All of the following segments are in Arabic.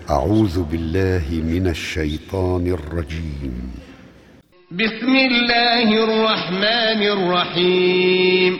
أعوذ بالله من الشيطان الرجيم. بسم الله الرحمن الرحيم.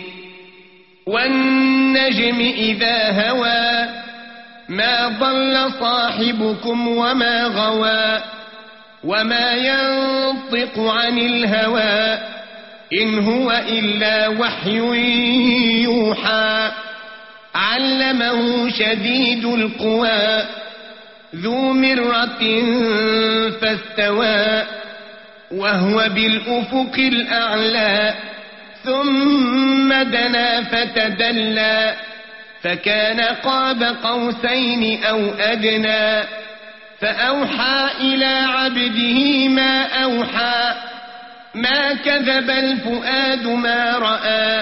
والنجم إذا هوى ما ضل صاحبكم وما غوى وما ينطق عن الهوى إن هو إلا وحي يوحى علمه شديد القوى ذو مرة فاستوى وهو بالأفق الأعلى ثم دنا فتدلى فكان قاب قوسين أو أدنى فأوحى إلى عبده ما أوحى ما كذب الفؤاد ما رأى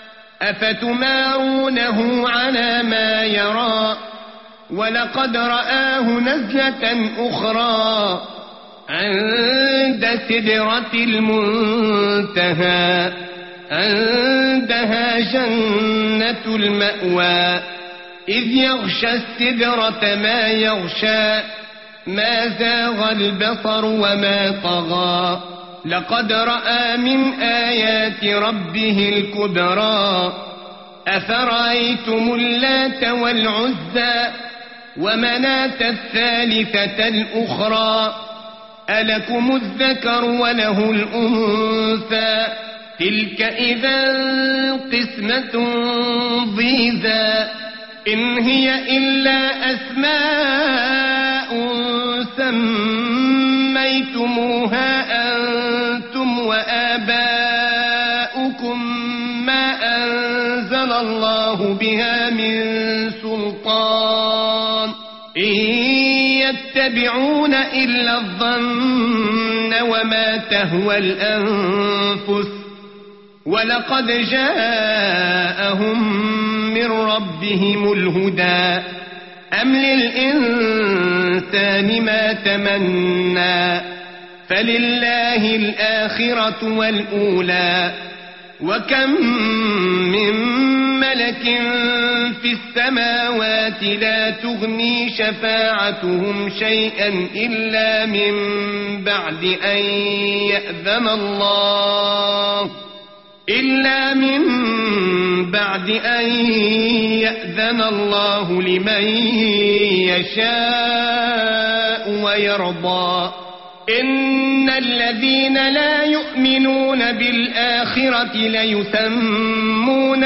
أفتمارونه على ما يرى ولقد رآه نزلة أخرى عند سدرة المنتهى عندها جنة المأوى إذ يغشى السدرة ما يغشى ما زاغ البصر وما طغى لقد رأى من آيات ربه الكبرى أفرأيتم اللات والعزى ومناة الثالثة الأخرى ألكم الذكر وله الأنثى تلك إذا قسمة ضيزى إن هي إلا أسماء سميتموها أنتم وآباؤكم ما أنزل الله بها من سلطان إن يتبعون إلا الظن وما تهوى الأنفس ولقد جاءهم من ربهم الهدى أم للإنسان ما تمنى فلله الآخرة والأولى وكم من ملك في السماوات لا تغني شفاعتهم شيئا إلا من بعد أن يأذن الله لمن يشاء ويرضى إن الذين لا يؤمنون بالآخرة ليسمون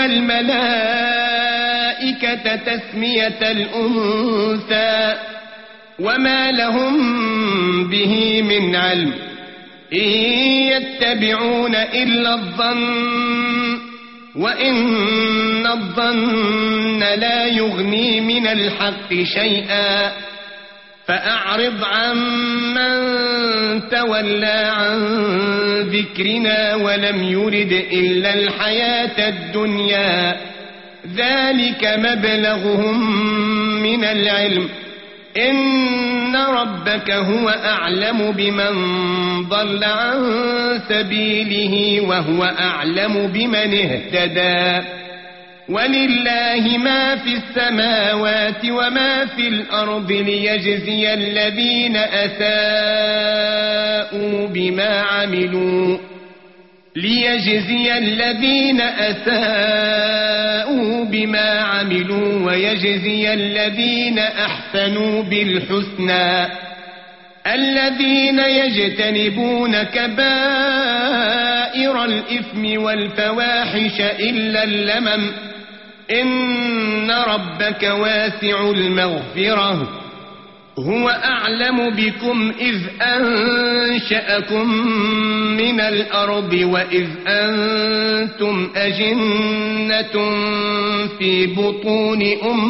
الملائكة تسمية الأنثى وما لهم به من علم إن يتبعون إلا الظن وإن الظن لا يغني من الحق شيئا فأعرض عن من تولى عن ذكرنا ولم يرد إلا الحياة الدنيا ذلك مبلغهم من العلم إن ربك هو أعلم بمن ضل عن سبيله وهو أعلم بمن اهتدى ولله ما في السماوات وما في الأرض ليجزي الذين أساءوا بما عملوا ويجزي الذين أحسنوا بالحسنى الذين يجتنبون كبائر الإثم والفواحش إلا اللمم إن ربك واسع المغفرة هو أعلم بكم إذ أنشأكم من الأرض وإذ أنتم أجنة في بطون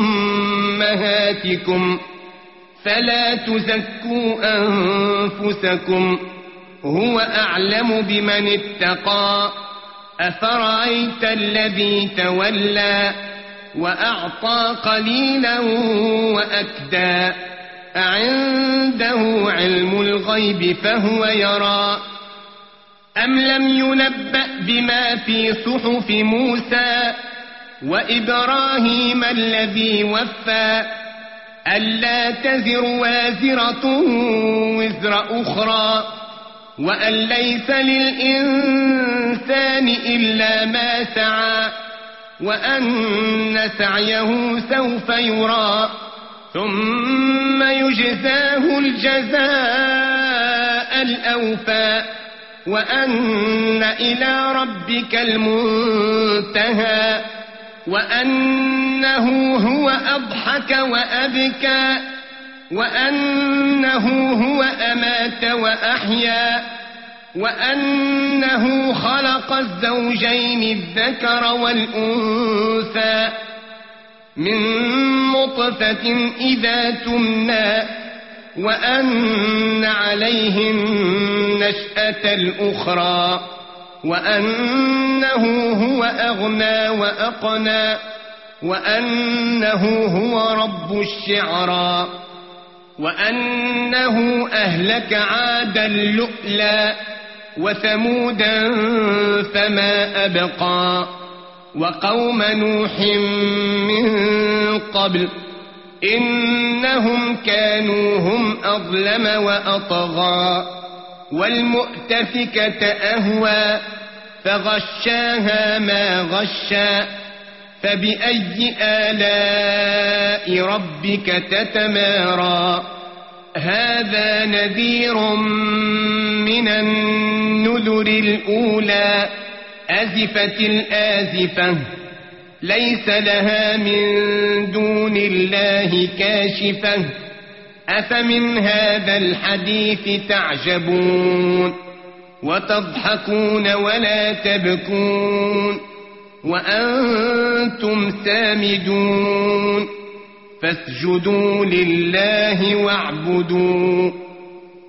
أمهاتكم فلا تزكوا أنفسكم هو أعلم بمن اتقى أفرأيت الذي تولى وأعطى قليلا وأكدى أعنده علم الغيب فهو يرى أم لم ينبأ بما في صحف موسى وإبراهيم الذي وفى ألا تزر وازرة وزر أخرى وأن ليس للإنسان إلا ما سعى وأن سعيه سوف يرى ثم يجزاه الجزاء الأوفى وأن إلى ربك المنتهى وأنه هو أضحك وأبكى وأنه هو أمات وأحيا وأنه خلق الزوجين الذكر والأنثى من نطفة إذا تمنى وأن عليه النشأة الأخرى وأنه هو أغنى وأقنى وأنه هو رب الشعرى وأنه أهلك عادا اللؤلؤ وثمودا فما أبقى وقوم نوح من قبل إنهم كانوا هم أظلم وأطغى والمؤتفكة أهوى فغشاها ما غشى فبأي آلاء ربك تتمارى هذا نذير من النذر الأولى أزفت الآزفة ليس لها من دون الله كاشفة أفمن هذا الحديث تعجبون وتضحكون ولا تبكون وأنتم سامدون فاسجدوا لله واعبدوا